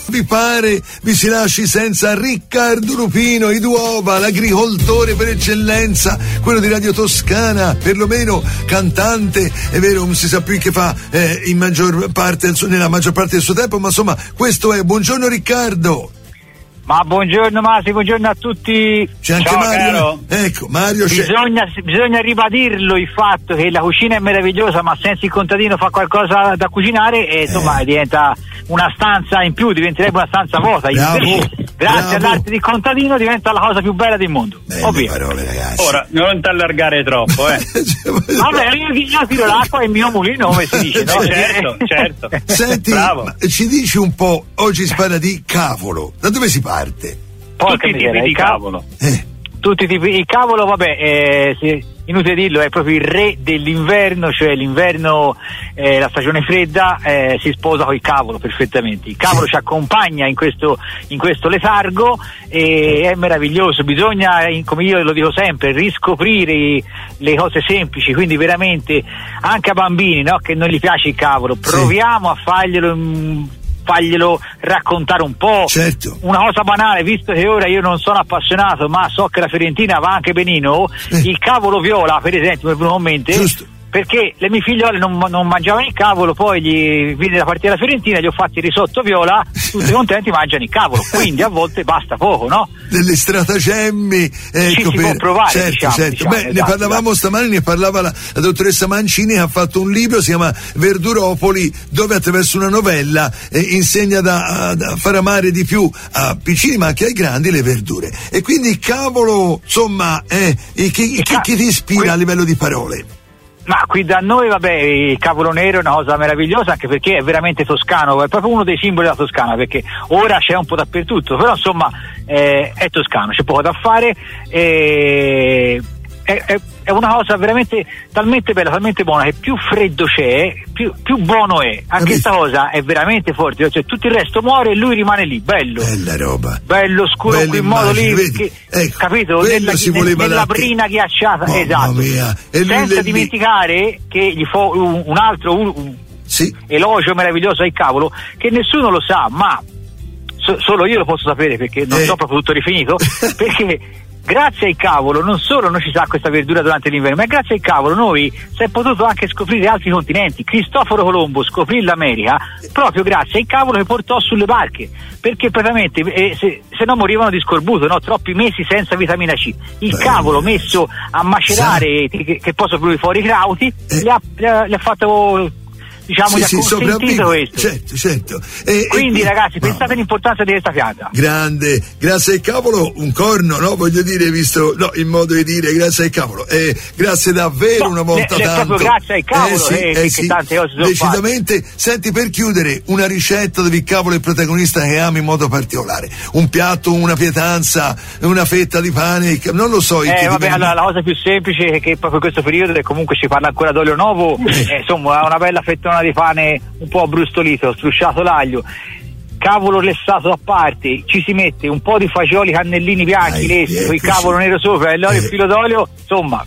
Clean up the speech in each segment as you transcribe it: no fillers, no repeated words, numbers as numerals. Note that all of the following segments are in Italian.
vi pare vi si lasci senza Riccardo Lupino, i Duova, l'agricoltore per eccellenza, quello di Radio Toscana, perlomeno cantante, è vero, non si sa più che fa nella maggior parte del suo tempo, ma insomma questo è. Buongiorno Riccardo. Ma buongiorno Masi, buongiorno a tutti. C'è anche ciao, Mario. Caro. Ecco, Mario bisogna ribadirlo il fatto che la cucina è meravigliosa, ma senza il contadino fa qualcosa da cucinare e insomma diventa una stanza in più, diventerebbe una stanza vuota. Grazie all'arte di contadino diventa la cosa più bella del mondo. Belle parole, ragazzi. Ora, non ti allargare troppo, Vabbè, io tiro l'acqua e il mio mulino, come si dice, no? certo. Senti, ci dici un po', oggi si parla di cavolo. Da dove si parte? Tutti i tipi di cavolo. Tutti i tipi. Il cavolo, vabbè, inutile dirlo, è proprio il re dell'inverno, cioè l'inverno, la stagione fredda, si sposa con il cavolo perfettamente. Il cavolo ci accompagna in questo letargo e è meraviglioso. Bisogna, come io lo dico sempre, riscoprire le cose semplici, quindi veramente anche a bambini, no, che non gli piace il cavolo, proviamo a farglielo raccontare un po'. Certo. Una cosa banale, visto che ora io non sono appassionato, ma so che la Fiorentina va anche benino, il cavolo viola, per esempio, per un momento. Giusto. Perché le mie figliole non mangiavano il cavolo, poi gli vide la partita della Fiorentina, gli ho fatti il risotto viola, tutti contenti, mangiano il cavolo, quindi a volte basta poco, no? Delle stratagemmi, ecco, si può provare, certo. Diciamo, ne parlavamo stamani, ne parlava la dottoressa Mancini, che ha fatto un libro, si chiama Verduropoli, dove attraverso una novella insegna da far amare di più a piccini ma anche ai grandi le verdure. E quindi il cavolo, insomma, chi ti ispira a livello di parole? Ma qui da noi, vabbè, il cavolo nero è una cosa meravigliosa, anche perché è veramente toscano, è proprio uno dei simboli della Toscana, perché ora c'è un po' dappertutto, però insomma è toscano, c'è poco da fare, è una cosa veramente talmente bella, talmente buona, che più freddo c'è, più buono è. Anche questa cosa è veramente forte, cioè tutto il resto muore e lui rimane lì, bello. Bella roba. Bello scuro, in modo lì, ecco, capito? Nella brina ghiacciata, esatto. Mia. E senza dimenticare che gli fa un altro elogio meraviglioso al cavolo, che nessuno lo sa, ma solo io lo posso sapere, perché non so proprio tutto rifinito, perché grazie al cavolo non solo non ci sa questa verdura durante l'inverno, ma grazie al cavolo noi si è potuto anche scoprire altri continenti. Cristoforo Colombo scoprì l'America proprio grazie al cavolo che portò sulle barche, perché praticamente se no morivano di scorbuto, no? Troppi mesi senza vitamina C. Il cavolo messo a macerare, che poi sono venuti fuori i crauti, gli ha fatto, diciamo, gli ha consentito questo. Certo. Quindi ragazzi, pensate all'importanza di questa pianta. Grande, grazie al cavolo, un corno, no? Voglio dire, visto il modo di dire grazie al cavolo. Grazie davvero una volta tanto. Proprio grazie al cavolo che tante cose sono decisamente fatte. Senti, per chiudere, una ricetta dove il cavolo è il protagonista che ami in modo particolare. Un piatto, una pietanza, una fetta di pane, non lo so. La cosa più semplice è che proprio in questo periodo, e comunque ci parla ancora d'olio nuovo, insomma, una bella fettona di pane un po' abbrustolito, strusciato l'aglio, cavolo lessato a parte, ci si mette un po' di fagioli cannellini bianchi lessi, con il cavolo nero sopra e l'olio, il filo d'olio, insomma,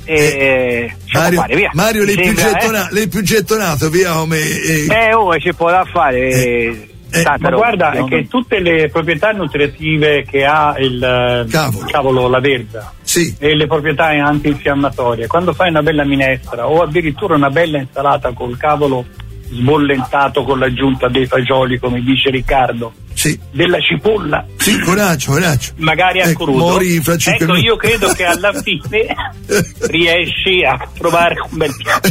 Mario, lei più gettonato, via come c'è poco da fare. Ma guarda, è che tutte le proprietà nutritive che ha il cavolo, la verza, e le proprietà antinfiammatorie, quando fai una bella minestra o addirittura una bella insalata col cavolo sbollentato con l'aggiunta dei fagioli, come dice Riccardo, della cipolla, coraggio, magari a crudo, ecco, io credo che alla fine riesci a provare un bel piatto.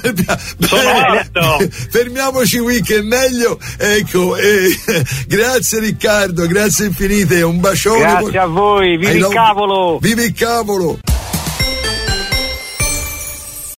Fermiamoci qui che è meglio, ecco, grazie Riccardo, grazie infinite, un bacione. Grazie a voi, viva il cavolo! Viva il cavolo!